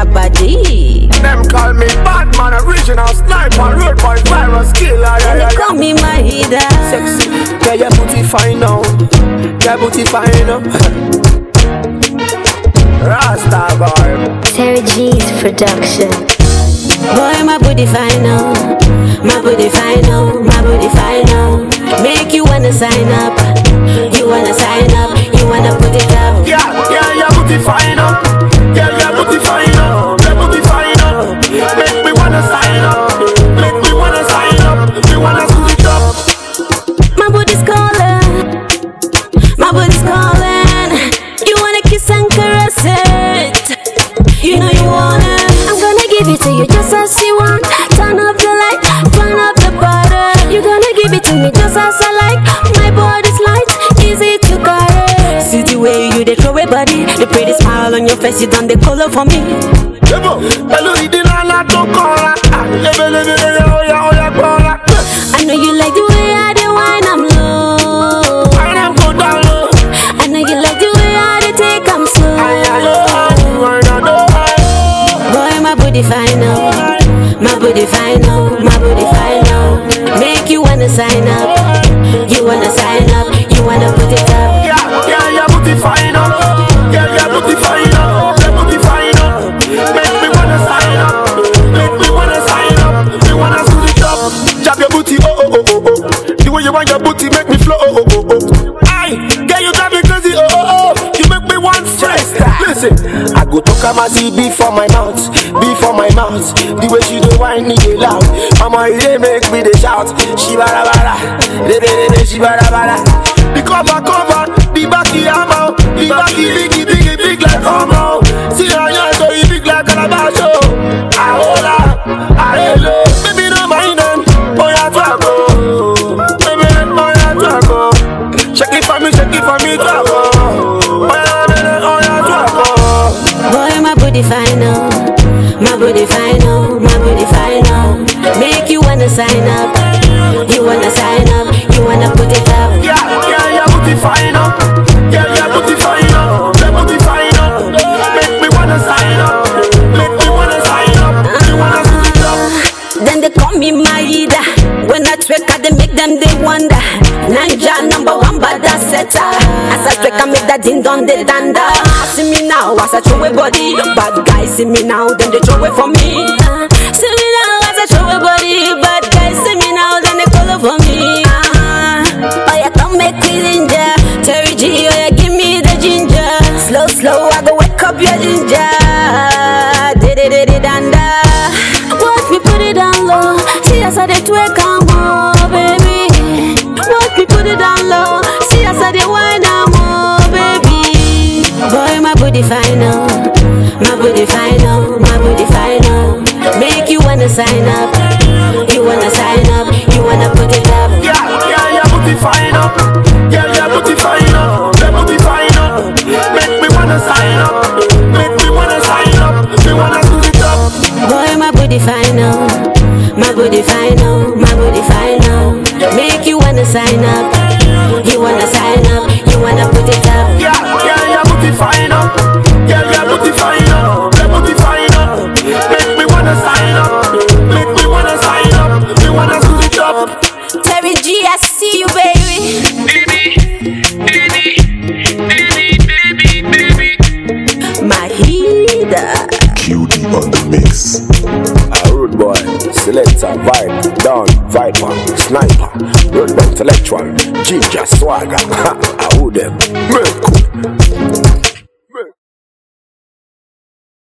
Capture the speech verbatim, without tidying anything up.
a body. Them call me Batman, original sniper, road boy, virus killer. Yeah, They yeah, call me Mahida. sexy, yeah, your booty fine now. Your booty fine now. Rasta boy. Terry G's production. Boy, my booty fine now. My booty fine now. My booty fine now. Make you wanna sign up. You wanna sign up. You wanna put it up. Yeah, yeah, your booty fine now. Yeah, your booty fine now. Your booty fine now. Make me wanna sign up. Make me wanna sign up. Me wanna scoot it up. My booty's calling. My booty's calling. You wanna kiss and caress it. You know you wanna. I'm gonna give it to you just as you want. Turn up the light, turn up the butter. You're gonna give it to me just as I like. My body's light, easy to carry. See the way you dey throw a body, the pretty smile on your face, you done the color for me. I know you like the way I dey wine, I'm low. I know you like the way I dey take, I'm slow. Boy, my booty fine now. My booty fine now. My booty fine now. Make you wanna sign up. You wanna sign up. You wanna put it up. Yeah, yeah, your booty fine up. Yeah, your booty fine up. Your booty fine up. Make me wanna sign up. Make me wanna sign up. Me wanna scoot it up. Jab your booty, oh oh oh oh oh. The way you want your booty make me flow, oh oh oh oh. Aye, girl you got me crazy, oh oh oh. You make me want stress. Listen, I go talk about see beef for my mouth, beef for my mouth. The way she do whine, me dey loud. Mama, you dey make me dey shout. She bara bara, de de de de, she bara bara. The cover cover, the backy ammo, the backy biggy biggy big like homo. See her young so you big like Calabash. I hold up, I hello, baby no mind them. Oh yeah, trago, baby oh yeah trago. Shake it for me, shake it for me, trago. Oh yeah, baby oh yeah trago. Boy, my booty fine now. My booty fine now. My booty fine now. Make you wanna sign up. You wanna sign up. You wanna put it up. Yeah, yeah, your booty fine up. Yeah, your booty fine up. Your booty fine up. Make me wanna sign up. Make me wanna sign up. Me wanna scoot it up. Then they call me Mahida. When I twerk, I they make them they wonder. Ninja number one, but that's setter. As I twerk, I make that ding dong they danda. See me now, as I throw a body. Bad guys see me now, then they throw it for me. Uh, see me now, as I throw a body. Bad guys see me now, then they call for me. Uh-huh. Oh yeah, come make me ginger. Terry G, oh yeah, give me the ginger. Slow, slow, I go wake up your ginger. Di-di-di-di-danda. Watch me put it down low. See as I dey twerk am more, baby. Watch me put it down low. See as I dey wine am more, baby. Boy, my booty fine now. My booty fine now. My booty fine now. Make you wanna sign up. You wanna sign up. You wanna put it up. Yeah, yeah, your booty fine up. Yeah, your booty fine up. Your booty fine up. Make me wanna sign up. Make me wanna sign up. Me wanna scoot it up. Boy, my booty fine now. My booty fine now. My booty fine now. Make you wanna sign up. You wanna sign up. You wanna put it up. Yeah, yeah, your booty fine up. Yeah, your booty fine up. Your booty fine up. Make me wanna sign up. Make me wanna sign up. Me wanna scoot it up. Terry G, I see you, baby. Mahida. Q D on the mix. A rude boy, selector, vibe, down, viper, sniper, road intellectual, ginger, swagger, ha, I would them, milk.